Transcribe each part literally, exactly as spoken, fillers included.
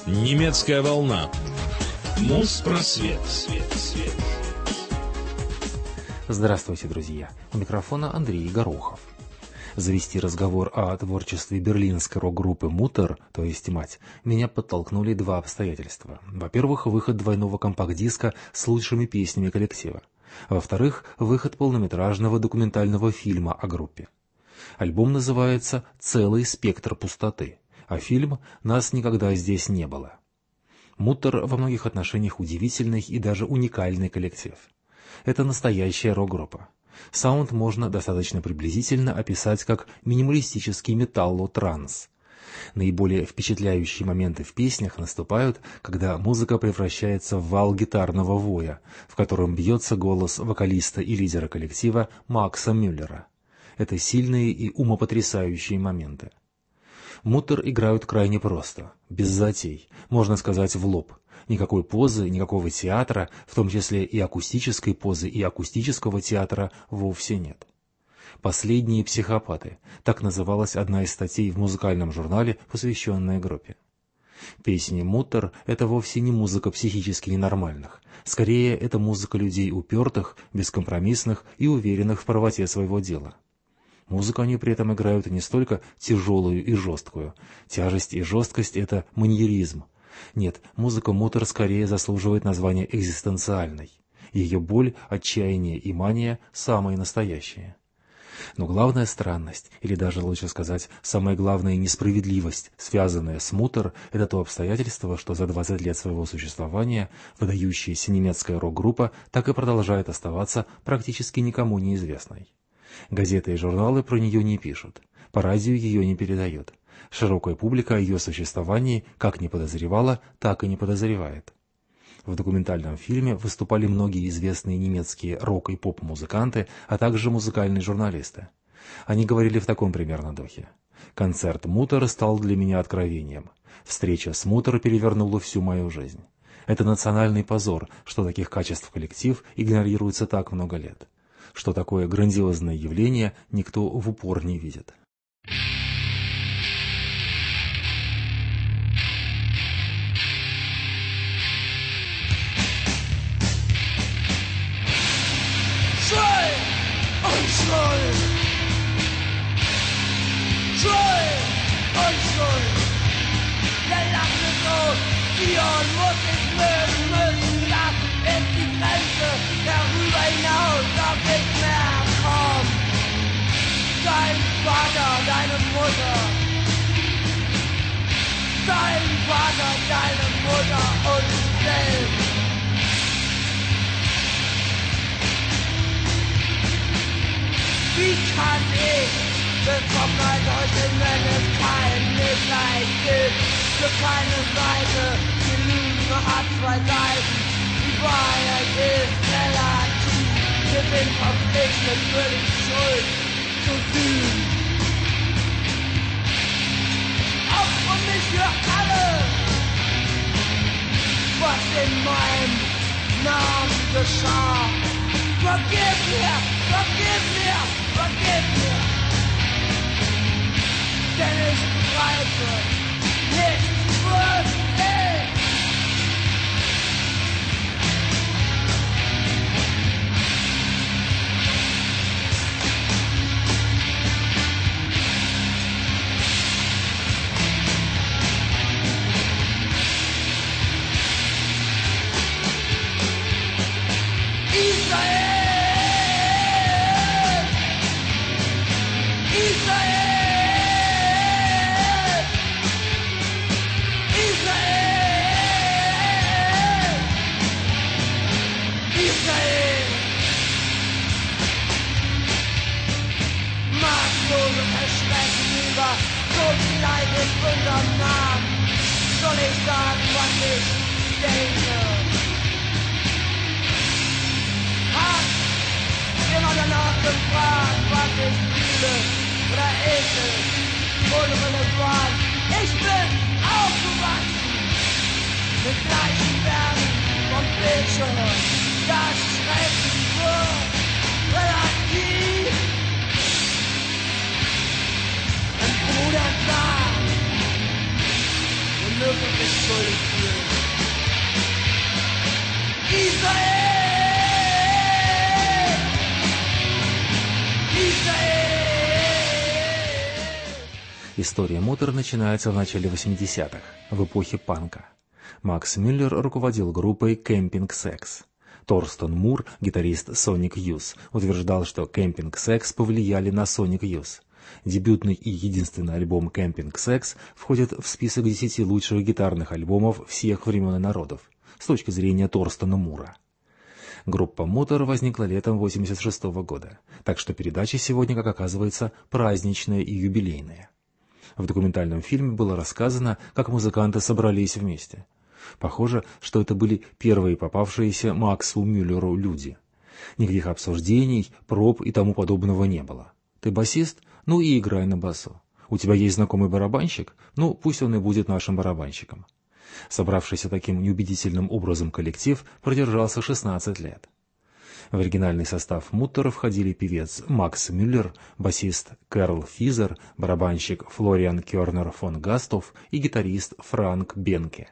Немецкая волна. Муз-просвет. Свет, свет. Здравствуйте, друзья. У микрофона Андрей Горохов. Завести разговор о творчестве берлинской рок-группы «Муттер», то есть «Мать», меня подтолкнули два обстоятельства. Во-первых, выход двойного компакт-диска с лучшими песнями коллектива. Во-вторых, выход полнометражного документального фильма о группе. Альбом называется «Целый спектр пустоты», а фильм «Нас никогда здесь не было». «Муттер» во многих отношениях удивительный и даже уникальный коллектив. Это настоящая рок-группа. Саунд можно достаточно приблизительно описать как минималистический металло-транс. Наиболее впечатляющие моменты в песнях наступают, когда музыка превращается в вал гитарного воя, в котором бьется голос вокалиста и лидера коллектива Макса Мюллера. Это сильные и умопотрясающие моменты. «Муттер» играют крайне просто, без затей, можно сказать в лоб. Никакой позы, никакого театра, в том числе и акустической позы, и акустического театра вовсе нет. «Последние психопаты» — так называлась одна из статей в музыкальном журнале, посвященная группе. Песни «Муттер» — это вовсе не музыка психически ненормальных. Скорее, это музыка людей упертых, бескомпромиссных и уверенных в правоте своего дела. Музыку они при этом играют не столько тяжелую и жесткую. Тяжесть и жесткость — это маньеризм. Нет, музыка «Муттер» скорее заслуживает названия экзистенциальной. Ее боль, отчаяние и мания самые настоящие. Но главная странность, или даже лучше сказать, самая главная несправедливость, связанная с «Муттер», это то обстоятельство, что за двадцать лет своего существования выдающаяся немецкая рок-группа так и продолжает оставаться практически никому неизвестной. Газеты и журналы про нее не пишут, по радио ее не передают. Широкая публика о ее существовании как не подозревала, так и не подозревает. В документальном фильме выступали многие известные немецкие рок- и поп-музыканты, а также музыкальные журналисты. Они говорили в таком примерно духе. «Концерт «Муттер» стал для меня откровением. Встреча с «Муттер» перевернула всю мою жизнь. Это национальный позор, что таких качеств коллектив игнорируется так много лет. Что такое грандиозное явление, никто в упор не видит». Dion muss ich mögen, müssen, das ist die Grenze, darüber hinaus darf nicht mehr kommen. Dein Vater, deine Mutter, dein Vater, deine Mutter und du selbst. Wie kann ich Betroffenheit heute, wenn es kein Mitleid gibt? Für keine Seite, die Lüge hat zwei Seiten, die Wahrheit ist relativ. Wir sind verpflichtet, für die Schuld zu sühnen. Auch und nicht für alles, was in meinem Namen geschah. Vergib mir, vergib mir, vergib mir, denn ich begreife nicht, was ich. Israel! Israel! In unserem Namen soll ich sagen, was ich denke. Hast immer danach gefragt, was ich fühle, oder ist es unrelevant? Ich bin aufgewachsen mit gleichen Bergen vom Bildschirm. Das Schrecken wird relativ. Ein Bruder sagt, dürfen sich schuldig fühlen. Israel! История Мутер начинается в начале восьмидесятых, в эпохе панка. Макс Мюллер руководил группой Camping Sex. Торстен Мур, гитарист Sonic Youth, утверждал, что Camping Sex повлияли на Sonic Youth. Дебютный и единственный альбом Camping Sex входит в список десяти лучших гитарных альбомов всех времен и народов, с точки зрения Торстена Мура. Группа Мутер возникла летом восемьдесят шестого года, так что передача сегодня, как оказывается, праздничная и юбилейная. В документальном фильме было рассказано, как музыканты собрались вместе. Похоже, что это были первые попавшиеся Максу Мюллеру люди. Никаких обсуждений, проб и тому подобного не было. Ты басист? Ну и играй на басу. У тебя есть знакомый барабанщик? Ну, пусть он и будет нашим барабанщиком. Собравшийся таким неубедительным образом коллектив продержался шестнадцать лет. В оригинальный состав Мутера входили певец Макс Мюллер, басист Карл Физер, барабанщик Флориан Кернер фон Гастов и гитарист Франк Бенке.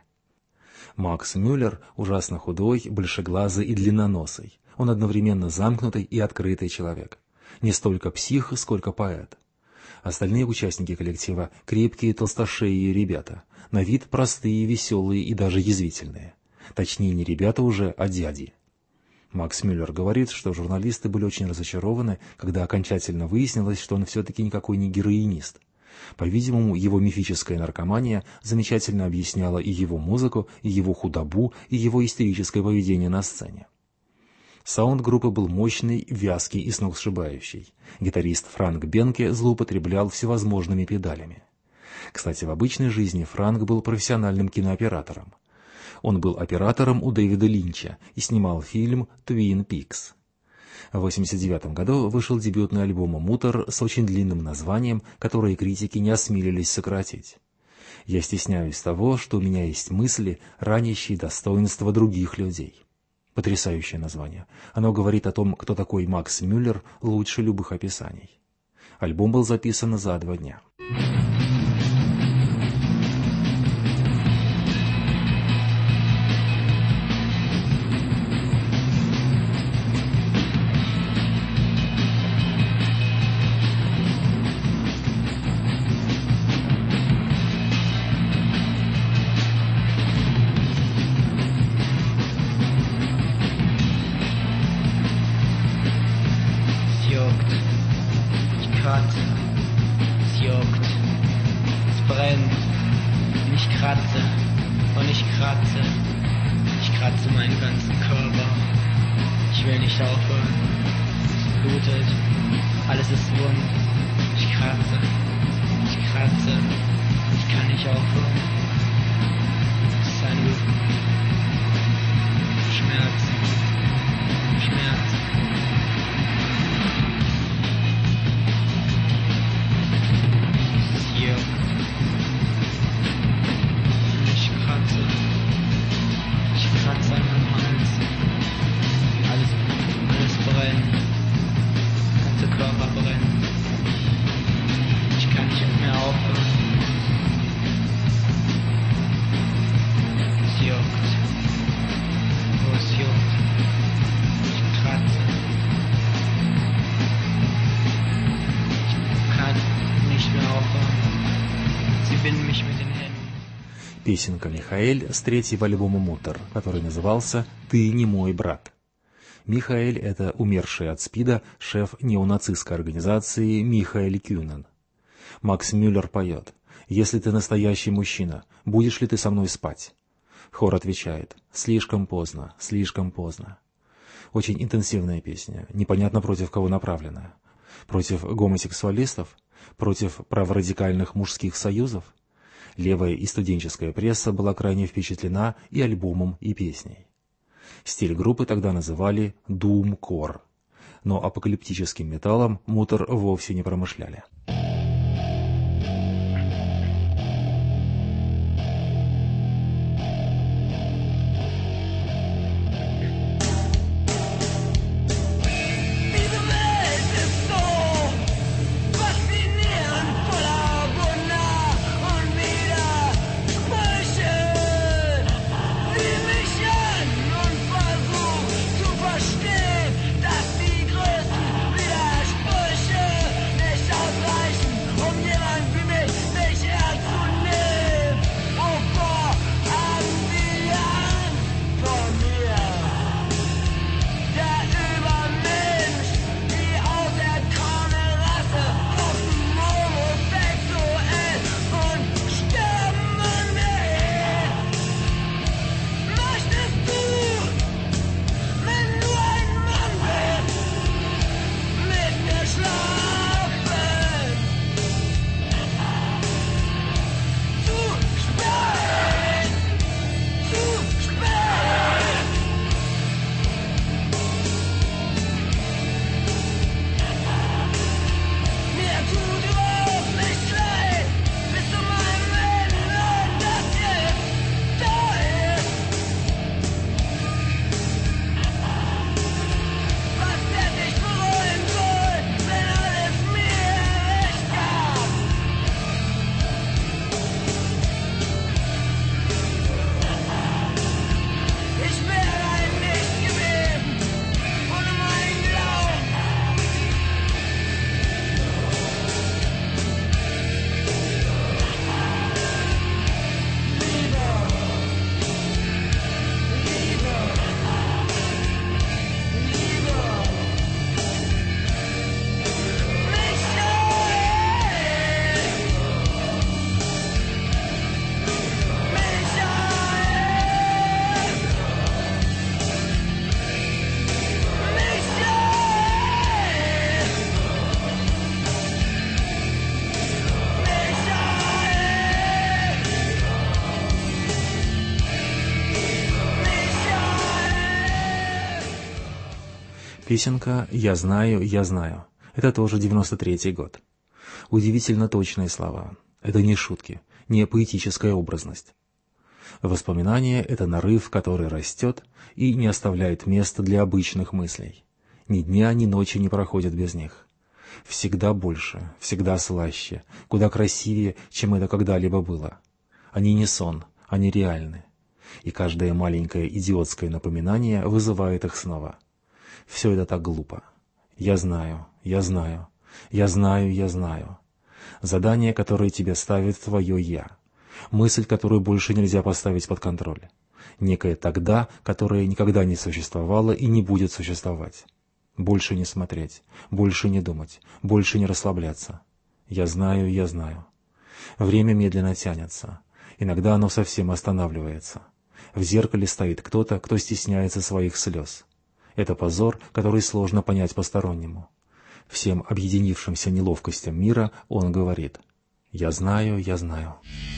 Макс Мюллер ужасно худой, большеглазый и длинноносый. Он одновременно замкнутый и открытый человек. Не столько псих, сколько поэт. Остальные участники коллектива – крепкие толстошеие ребята, на вид простые, веселые и даже язвительные. Точнее, не ребята уже, а дяди. Макс Мюллер говорит, что журналисты были очень разочарованы, когда окончательно выяснилось, что он все-таки никакой не героинист. По-видимому, его мифическая наркомания замечательно объясняла и его музыку, и его худобу, и его истерическое поведение на сцене. Саунд группы был мощный, вязкий и сногсшибающий. Гитарист Франк Бенке злоупотреблял всевозможными педалями. Кстати, в обычной жизни Франк был профессиональным кинооператором. Он был оператором у Дэвида Линча и снимал фильм «Твин Пикс». В восемьдесят девятом году вышел дебютный альбом Мутер с очень длинным названием, которое критики не осмелились сократить. «Я стесняюсь того, что у меня есть мысли, ранящие достоинства других людей». Потрясающее название. Оно говорит о том, кто такой Макс Мюллер, лучше любых описаний. Альбом был записан за два дня. Alles ist wund. Ich kratze, ich kratze, ich kann nicht aufhören. Es ist ein Loop. Schmerz, Schmerz. Es juckt. Ich kratze, ich kratze an meinem Hals. Alles, alles brennt. Körper brennt. Ich kann nicht mehr aufhören. Es juckt. Oh, es juckt. Ich kratze. Ich kann nicht mehr aufhören. Sie binden mich mit den Händen. Песенка «Михаэль» с третьего альбома Мутер, который назывался «Ты не мой брат». Михаэль – это умерший от СПИДа шеф неонацистской организации Михаэль Кюнен. Макс Мюллер поет: «Если ты настоящий мужчина, будешь ли ты со мной спать?» Хор отвечает: «Слишком поздно, слишком поздно». Очень интенсивная песня, непонятно против кого направленная. Против гомосексуалистов? Против праворадикальных мужских союзов? Левая и студенческая пресса была крайне впечатлена и альбомом, и песней. Стиль группы тогда называли «Doom-core», но апокалиптическим металлом Мутер вовсе не промышляли. Faszinierend, voller Wunder und wieder Brüche. Песенка «Я знаю, я знаю». Это тоже девяносто третий год. Удивительно точные слова. Это не шутки, не поэтическая образность. Воспоминание — это нарыв, который растет и не оставляет места для обычных мыслей. Ни дня, ни ночи не проходят без них. Всегда больше, всегда слаще, куда красивее, чем это когда-либо было. Они не сон, они реальны. И каждое маленькое идиотское напоминание вызывает их снова. Все это так глупо. Я знаю, я знаю, я знаю, я знаю. Задание, которое тебе ставит твое «я». Мысль, которую больше нельзя поставить под контроль. Некое «тогда», которое никогда не существовало и не будет существовать. Больше не смотреть, больше не думать, больше не расслабляться. Я знаю, я знаю. Время медленно тянется. Иногда оно совсем останавливается. В зеркале стоит кто-то, кто стесняется своих слез. Это позор, который сложно понять постороннему. Всем объединившимся неловкостям мира он говорит: «Я знаю, я знаю».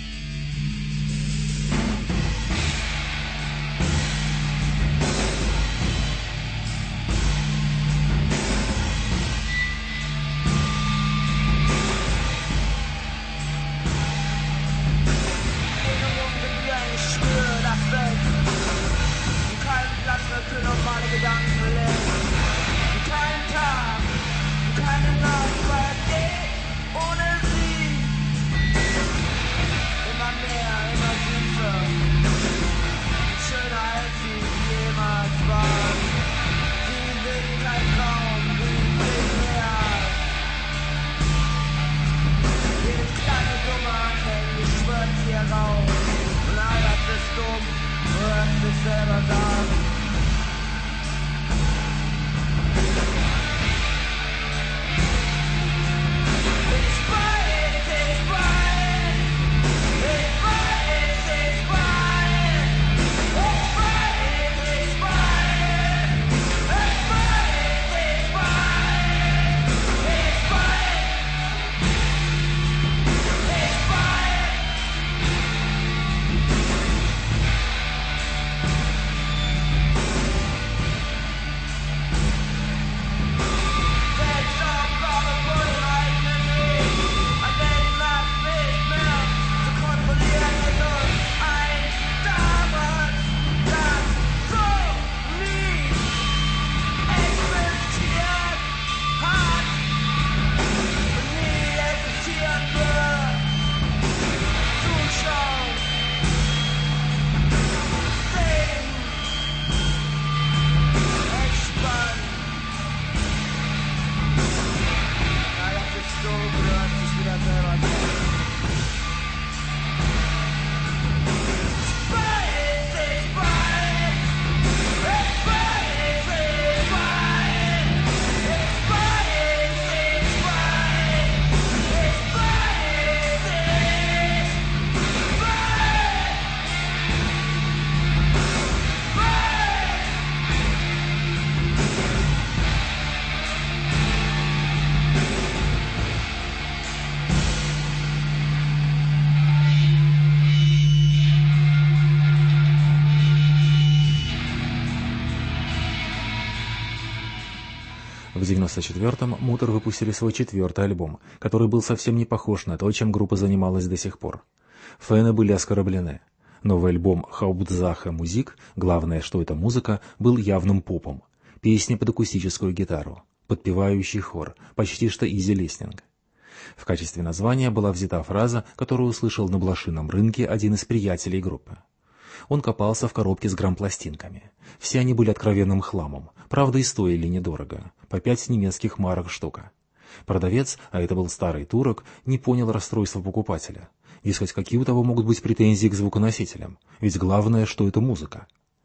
В девяносто четвёртом Мутер выпустили свой четвертый альбом, который был совсем не похож на то, чем группа занималась до сих пор. Фэны были оскорблены. Новый альбом «Hauptsache Musik», главное, что это музыка, был явным попом. Песни под акустическую гитару, подпевающий хор, почти что изи-листинг. В качестве названия была взята фраза, которую услышал на блошином рынке один из приятелей группы. Он копался в коробке с грампластинками. Все они были откровенным хламом, правда и стоили недорого, по пять немецких марок штука. Продавец, а это был старый турок, не понял расстройства покупателя. Дескать, какие у того могут быть претензии к звуконосителям, ведь главное, что это музыка.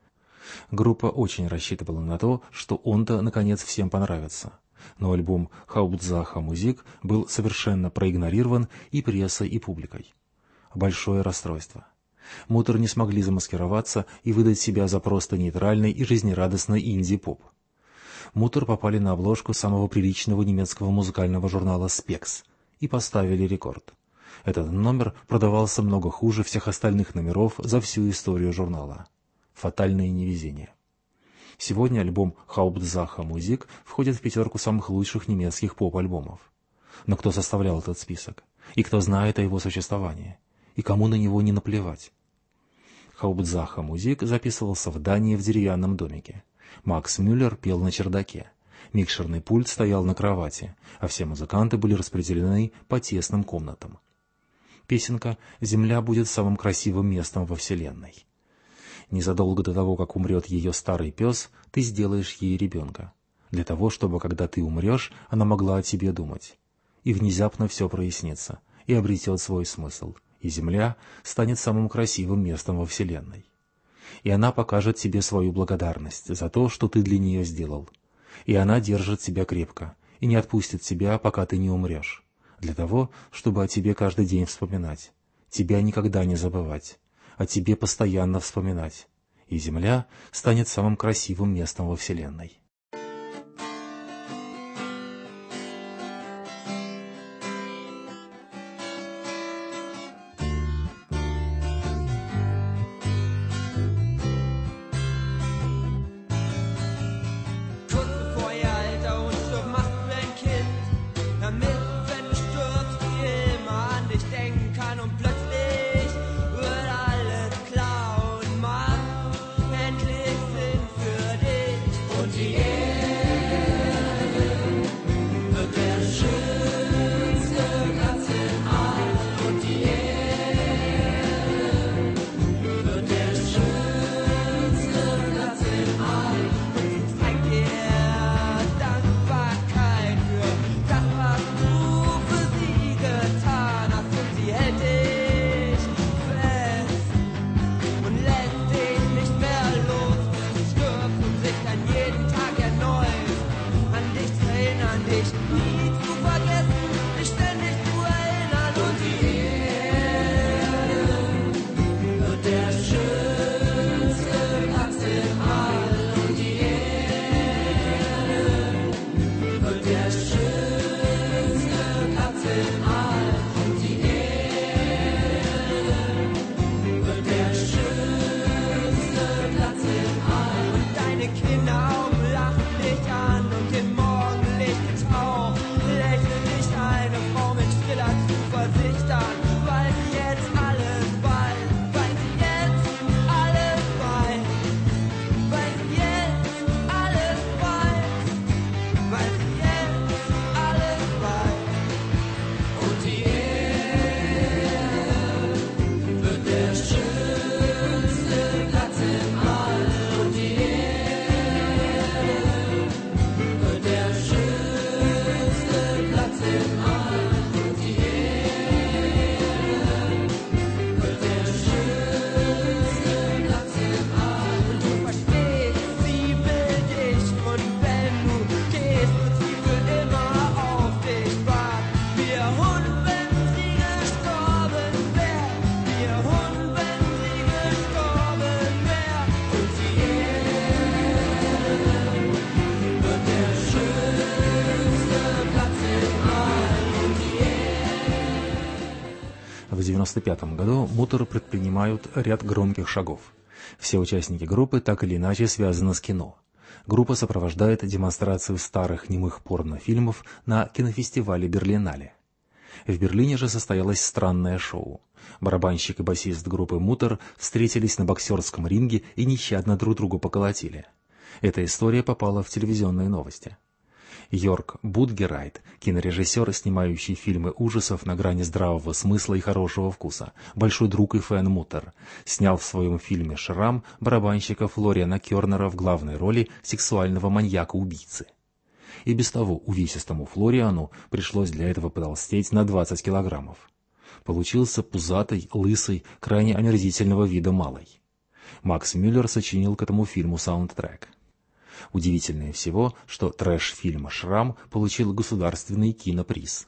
Группа очень рассчитывала на то, что он-то, наконец, всем понравится. Но альбом «Hauptsache Musik» был совершенно проигнорирован и прессой, и публикой. Большое расстройство. Мутер не смогли замаскироваться и выдать себя за просто нейтральный и жизнерадостный инди-поп. Мутер попали на обложку самого приличного немецкого музыкального журнала «Спекс» и поставили рекорд. Этот номер продавался много хуже всех остальных номеров за всю историю журнала. Фатальное невезение. Сегодня альбом Hauptsache Musik входит в пятерку самых лучших немецких поп-альбомов. Но кто составлял этот список? И кто знает о его существовании? И кому на него не наплевать? Hauptsache Musik записывался в Дании в деревянном домике. Макс Мюллер пел на чердаке. Микшерный пульт стоял на кровати, а все музыканты были распределены по тесным комнатам. Песенка «Земля будет самым красивым местом во Вселенной». Незадолго до того, как умрет ее старый пес, ты сделаешь ей ребенка. Для того, чтобы, когда ты умрешь, она могла о тебе думать. И внезапно все прояснится, и обретет свой смысл, и Земля станет самым красивым местом во Вселенной. И она покажет тебе свою благодарность за то, что ты для нее сделал. И она держит тебя крепко, и не отпустит тебя, пока ты не умрешь. Для того, чтобы о тебе каждый день вспоминать, тебя никогда не забывать, о тебе постоянно вспоминать, и Земля станет самым красивым местом во Вселенной. В девяносто пятом году Мутер предпринимают ряд громких шагов. Все участники группы так или иначе связаны с кино. Группа сопровождает демонстрацию старых немых порнофильмов на кинофестивале Берлинале. В Берлине же состоялось странное шоу. Барабанщик и басист группы Мутер встретились на боксерском ринге и нещадно друг другу поколотили. Эта история попала в телевизионные новости. Йорк Будгерайт, кинорежиссер, снимающий фильмы ужасов на грани здравого смысла и хорошего вкуса, большой друг и фэн Мутер, снял в своем фильме «Шрам» барабанщика Флориана Кернера в главной роли сексуального маньяка-убийцы. И без того увесистому Флориану пришлось для этого потолстеть на двадцать килограммов. Получился пузатый, лысый, крайне омерзительного вида малый. Макс Мюллер сочинил к этому фильму саундтрек. Удивительнее всего, что трэш-фильм «Шрам» получил государственный киноприз.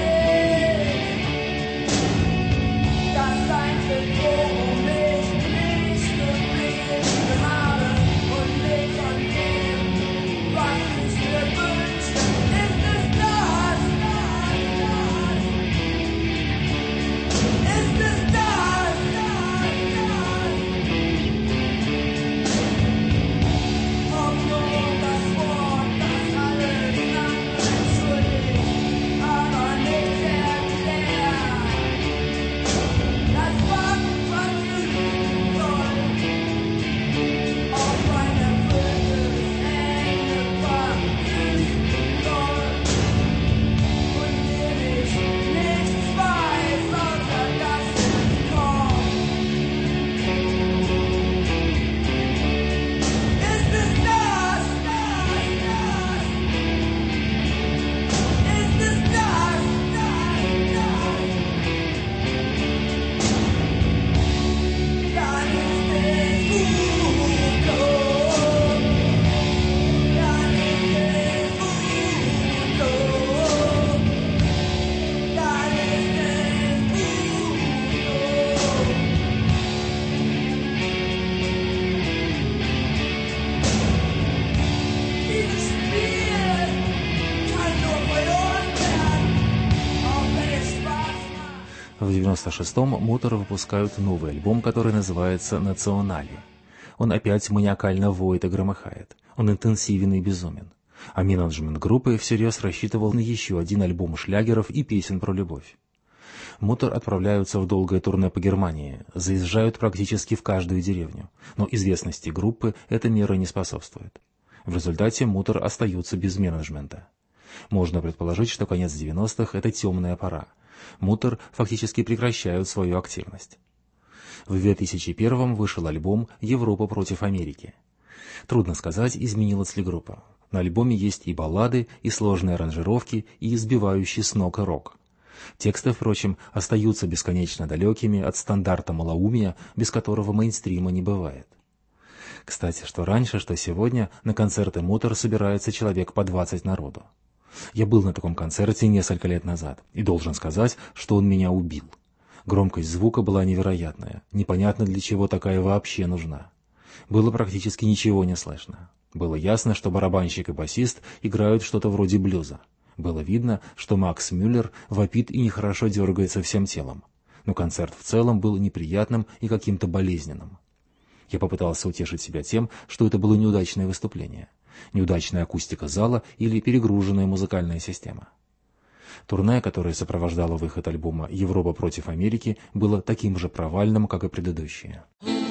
Das einzige, worum ich mich В девяносто шестом Мутер выпускают новый альбом, который называется «Национали». Он опять маниакально воет и громыхает. Он интенсивен и безумен. А менеджмент группы всерьез рассчитывал на еще один альбом шлягеров и песен про любовь. Мутер отправляются в долгое турне по Германии, заезжают практически в каждую деревню, но известности группы эта мера не способствует. В результате Мутер остаются без менеджмента. Можно предположить, что конец девяностых – это темная пора. Мутер фактически прекращают свою активность. В две тысячи первом вышел альбом «Европа против Америки». Трудно сказать, изменилась ли группа. На альбоме есть и баллады, и сложные аранжировки, и избивающий с ног рок. Тексты, впрочем, остаются бесконечно далекими от стандарта малоумия, без которого мейнстрима не бывает. Кстати, что раньше, что сегодня, на концерты Мутер собирается человек по двадцать народу. Я был на таком концерте несколько лет назад, и должен сказать, что он меня убил. Громкость звука была невероятная, непонятно для чего такая вообще нужна. Было практически ничего не слышно. Было ясно, что барабанщик и басист играют что-то вроде блюза. Было видно, что Макс Мюллер вопит и нехорошо дергается всем телом. Но концерт в целом был неприятным и каким-то болезненным. Я попытался утешить себя тем, что это было неудачное выступление. Неудачная акустика зала или перегруженная музыкальная система. Турне, которое сопровождало выход альбома «Европа против Америки», было таким же провальным, как и предыдущее.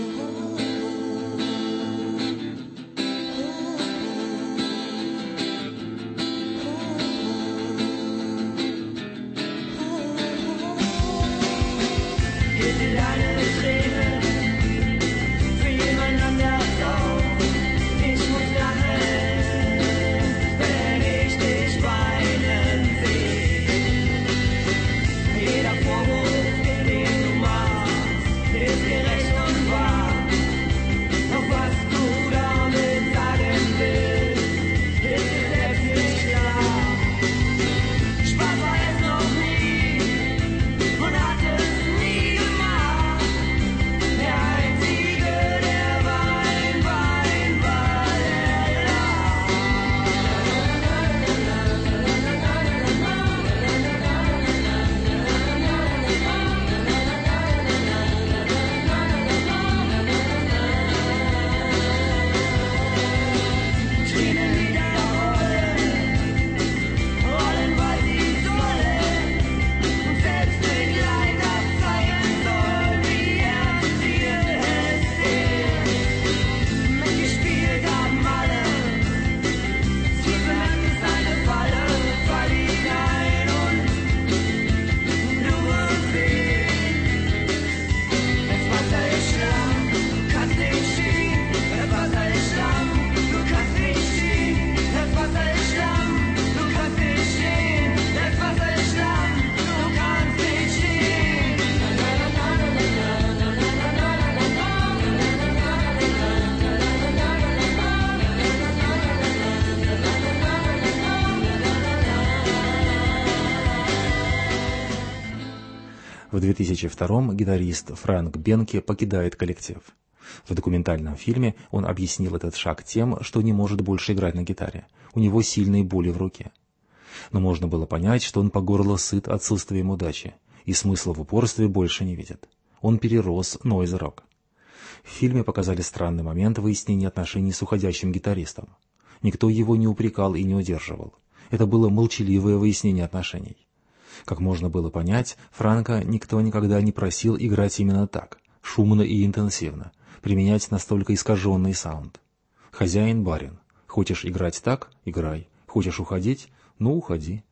В две тысячи втором гитарист Франк Бенке покидает коллектив. В документальном фильме он объяснил этот шаг тем, что не может больше играть на гитаре. У него сильные боли в руке. Но можно было понять, что он по горло сыт отсутствием удачи, и смысла в упорстве больше не видит. Он перерос нойз-рок. В фильме показали странный момент выяснения отношений с уходящим гитаристом. Никто его не упрекал и не удерживал. Это было молчаливое выяснение отношений. Как можно было понять, Франка никто никогда не просил играть именно так, шумно и интенсивно, применять настолько искаженный саунд. Хозяин-барин. Хочешь играть так – играй. Хочешь уходить – ну уходи.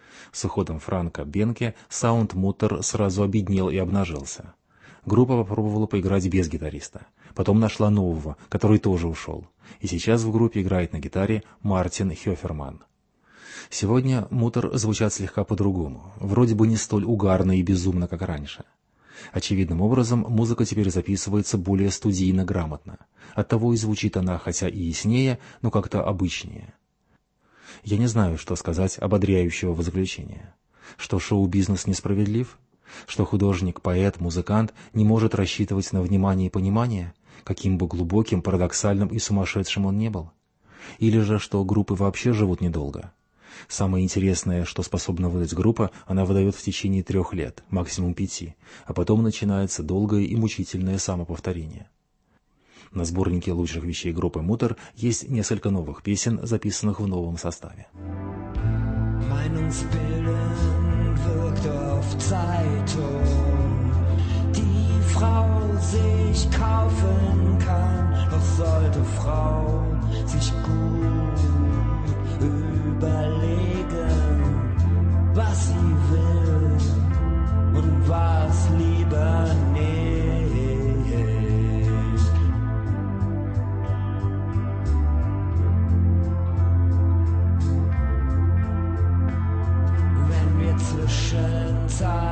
С уходом Франка Бенке саунд Мутер сразу обеднел и обнажился. Группа попробовала поиграть без гитариста. Потом нашла нового, который тоже ушел. И сейчас в группе играет на гитаре Мартин Хёферман. Сегодня Мутер звучат слегка по-другому, вроде бы не столь угарно и безумно, как раньше. Очевидным образом, музыка теперь записывается более студийно-грамотно. Оттого и звучит она, хотя и яснее, но как-то обычнее. Я не знаю, что сказать ободряющего в заключение. Что шоу-бизнес несправедлив? Что художник, поэт, музыкант не может рассчитывать на внимание и понимание, каким бы глубоким, парадоксальным и сумасшедшим он не был? Или же, что группы вообще живут недолго? Самое интересное, что способна выдать группа, она выдает в течение трех лет, максимум пяти, а потом начинается долгое и мучительное самоповторение. На сборнике лучших вещей группы Mutter есть несколько новых песен, записанных в новом составе. Meinungsbilden wirkt auf Zeitung, die Frau sich kaufen kann, doch sollte Frau sich gut überlegen, was sie will und was lieber nicht. Wenn wir zwischen Zeit